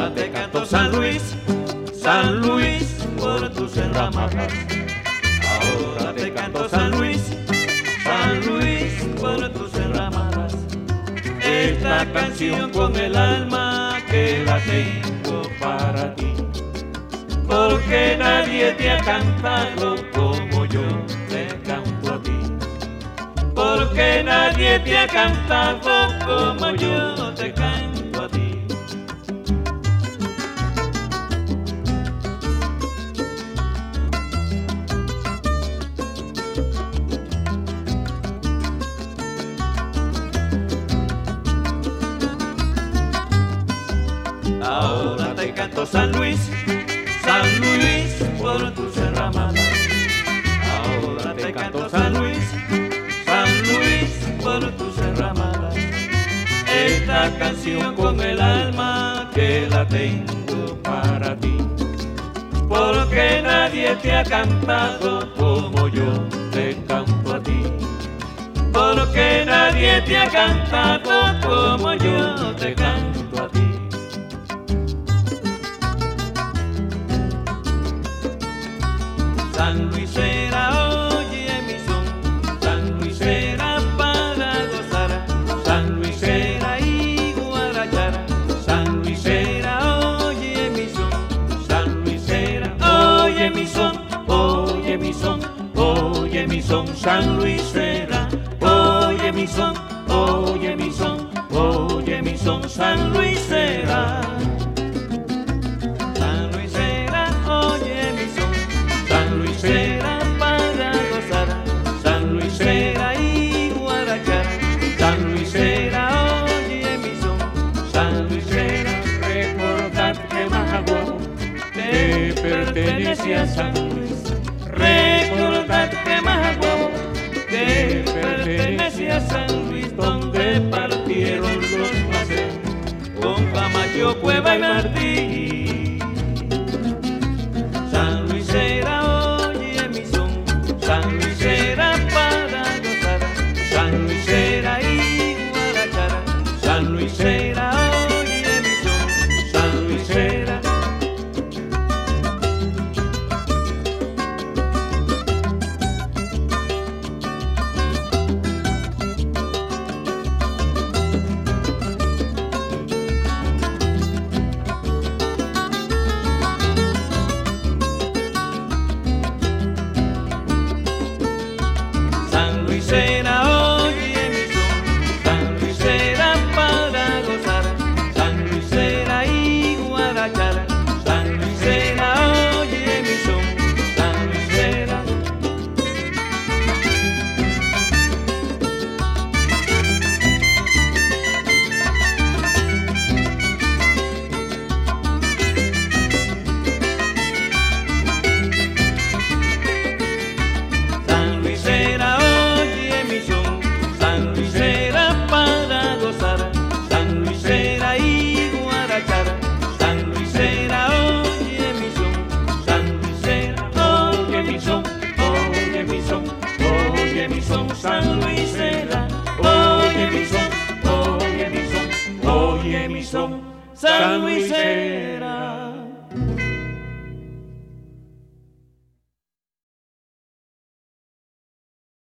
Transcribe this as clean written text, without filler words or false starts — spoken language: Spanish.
Ahora te canto San Luis, San Luis, por tus enramadas. Ahora te canto San Luis, San Luis, por tus enramadas. Esta canción con el alma que la tengo para ti, porque nadie te ha cantado como yo te canto a ti. Porque nadie te ha cantado como yo te canto a ti. Ahora te canto San Luis, San Luis, por tus enramadas. Ahora te canto San Luis, San Luis, por tus enramadas. Esta canción con el alma que la tengo para ti, porque nadie te ha cantado como yo te canto a ti. Porque nadie te ha cantado como yo te canto a ti. San Luis era, oye mi son, San Luis era para gozar, San Luis era y guarachara, San Luis era, oye mi son, San Luis era, oye mi son, oye mi son, oye mi son, San Luis era, oye mi son, oye mi son, oye mi son, San Luis era. San Luis era, oye mi son, San Luis era para gozar, San Luis era y guarachara, San Luis era, oye mi son, San Luis era. Recordad que Majagua te pertenece a San Luis. Recordad que Majagua te pertenece a San Luis, donde partieron los paseos con Camacho, Cueva y Martí. San Luis era, oye mi son, San Luis era para gozar, San Luis era y guarachara, San Luis era, oye mi son, San Luis era. San Luis era, oye mi son, San Luis era para gozar, San Luis era y guarachara, San Luis era, oye mi son, San Luis era. San Luis era, oye mi son, San Luis era para gozar, San Luis era y guarachara, San Luis era, oye mi son, San Luis era, oye mi son, oye mi son, oye mi son, San Luis era, oye mi son, oye mi son, oye mi son, San Luis era.